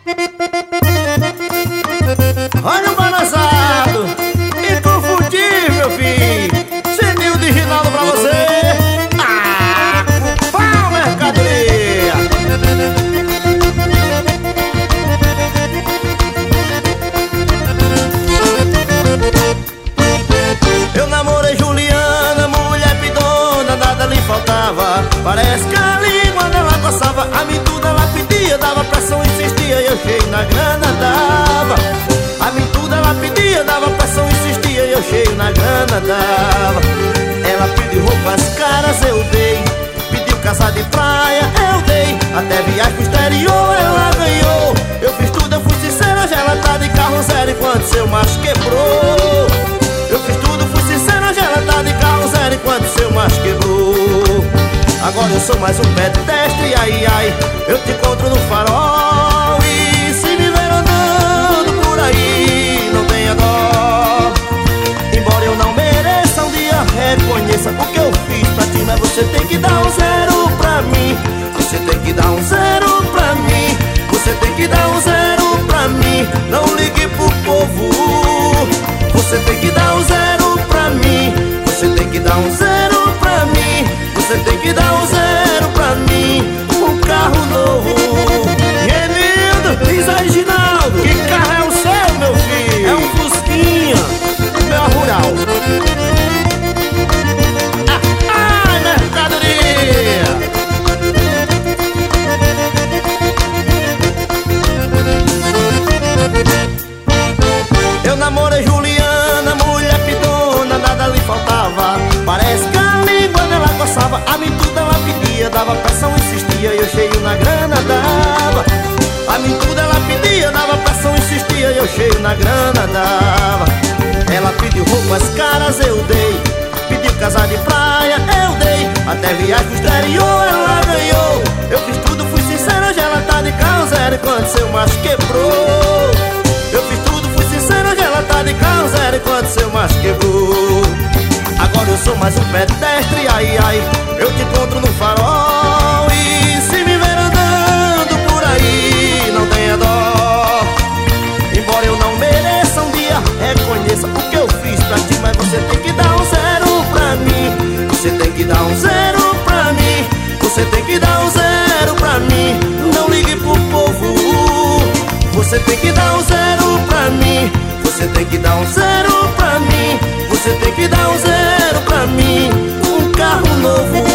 Olha o balançado, inconfundível, filho. Senil de Rinaldo pra você. Ah, pau, mercadoria. Eu namorei Juliana, mulher pidona, nada lhe faltava. Parece que a língua dela coçava, a mim tudo ela pedia, dava pressão, insistia, e eu cheio na grana dava. A mim tudo ela pedia, dava pressão, insistia, e eu cheio na grana dava. Ela pediu roupas caras, eu dei. Pediu casa de praia, eu dei. Até viagem pro exterior ela ganhou. Eu fiz tudo, eu fui sincero, hoje ela tá de carro zero enquanto seu macho quebrou. Eu fiz tudo, fui sincero, hoje ela tá de carro zero enquanto seu macho quebrou. Agora eu sou mais um pedestre, ai ai, eu te encontro no farol. E se me ver andando por aí, não tenha dó. Embora eu não mereça, um dia reconheça o que eu fiz pra ti. Mas você tem que dar um zero pra mim. Você tem que dar um zero pra mim. Você tem que dar um zero pra mim. Não ligue pro povo. Você tem que dar um zero pra mim. Você tem que dar um zero pra mim. Você tem que dar um zero pra mim. Um carro novo. Renildo, diz aí, Ginaldo, que carro é o seu, meu filho? É um Fusquinha, meu rural. Ai, mercadoria. Eu namorei Juliana, mulher pidona, nada lhe faltava. Parece que a língua dela coçava, a mim tudo ela pedia, dava pressão, insistia, e eu cheio na grana dava. A mim tudo ela pedia, dava pressão, insistia, e eu cheio na grana dava. Ela pediu roupas caras, eu dei. Pediu casa de praia, eu dei. Até viagem pro exterior ela ganhou. Eu fiz tudo, fui sincero, hoje ela tá de carro zero enquanto seu macho quebrou. Eu fiz tudo, fui sincero, hoje ela tá de carro zero enquanto seu macho quebrou. Agora eu sou mais um pedestre, ai ai, eu te encontro no farol. E se me ver andando por aí, não tenha dó. Embora eu não mereça, um dia reconheça o que eu fiz pra ti. Mas você tem que dar um zero pra mim. Você tem que dar um zero pra mim. Você tem que dar um zero pra mim. Não ligue pro povo. Você tem que dar um zero pra mim. Você tem que dar um zero pra mim. Você tem que dar um zero pra mim. Um carro novo.